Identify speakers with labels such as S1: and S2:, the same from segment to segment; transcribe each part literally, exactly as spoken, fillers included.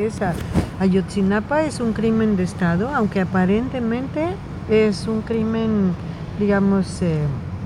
S1: regresa a Ayotzinapa es un crimen de Estado, aunque aparentemente es un crimen, digamos, eh,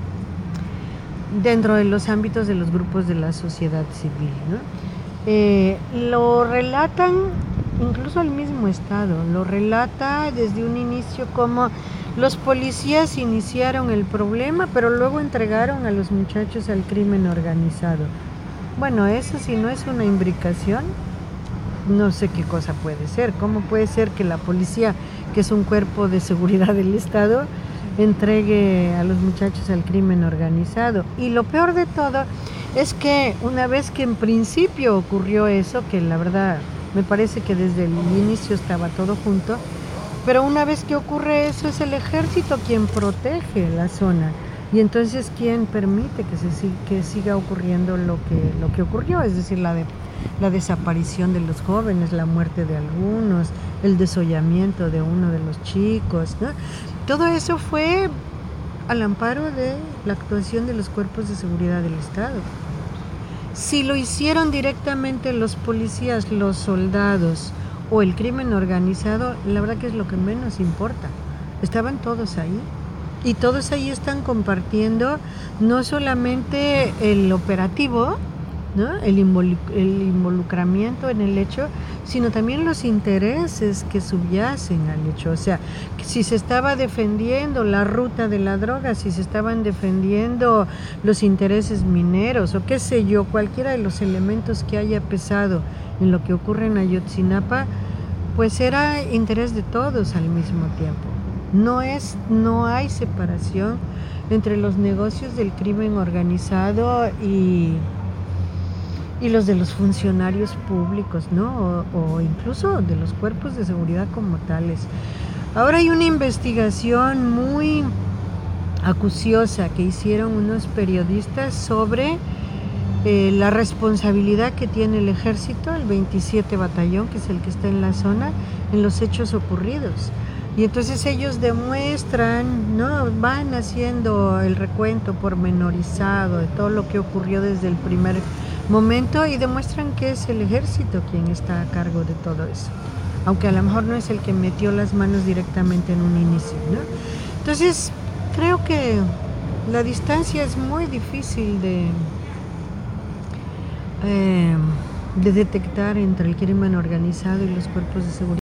S1: dentro de los ámbitos de los grupos de la sociedad civil, ¿no? Eh, lo relatan incluso el mismo Estado, lo relata desde un inicio como los policías iniciaron el problema, pero luego entregaron a los muchachos al crimen organizado. Bueno, eso si no es una imbricación, no sé qué cosa puede ser. ¿Cómo puede ser que la policía, que es un cuerpo de seguridad del Estado, entregue a los muchachos al crimen organizado? Y lo peor de todo es que una vez que en principio ocurrió eso, que la verdad me parece que desde el inicio estaba todo junto, pero una vez que ocurre eso es el ejército quien protege la zona y entonces quien permite que, se, que siga ocurriendo lo que, lo que ocurrió, es decir, la, de, la desaparición de los jóvenes, la muerte de algunos, el desollamiento de uno de los chicos, ¿no? Todo eso fue al amparo de la actuación de los cuerpos de seguridad del Estado. Si lo hicieron directamente los policías, los soldados o el crimen organizado, la verdad que es lo que menos importa. Estaban todos ahí y todos ahí están compartiendo no solamente el operativo, ¿no? el, involu- el involucramiento en el hecho, sino también los intereses que subyacen al hecho. O sea, si se estaba defendiendo la ruta de la droga, si se estaban defendiendo los intereses mineros o qué sé yo, cualquiera de los elementos que haya pesado en lo que ocurre en Ayotzinapa, pues era interés de todos al mismo tiempo. No es, no hay separación entre los negocios del crimen organizado y y los de los funcionarios públicos, ¿no? O, o incluso de los cuerpos de seguridad como tales. Ahora hay una investigación muy acuciosa que hicieron unos periodistas sobre eh, la responsabilidad que tiene el ejército, el veintisiete Batallón, que es el que está en la zona, en los hechos ocurridos. Y entonces ellos demuestran, ¿no? Van haciendo el recuento pormenorizado de todo lo que ocurrió desde el primer momento y demuestran que es el ejército quien está a cargo de todo eso, aunque a lo mejor no es el que metió las manos directamente en un inicio, ¿no? Entonces creo que la distancia es muy difícil de, eh, de detectar entre el crimen organizado y los cuerpos de seguridad.